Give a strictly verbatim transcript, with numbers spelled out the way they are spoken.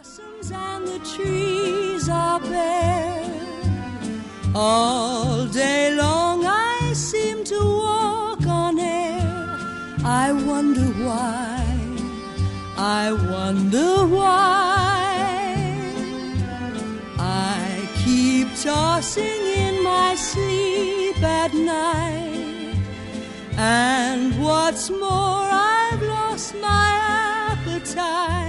And the trees are bare. All day long I seem to walk on air. I wonder why, I wonder why. I keep tossing in my sleep at night. And what's more, I've lost my appetite.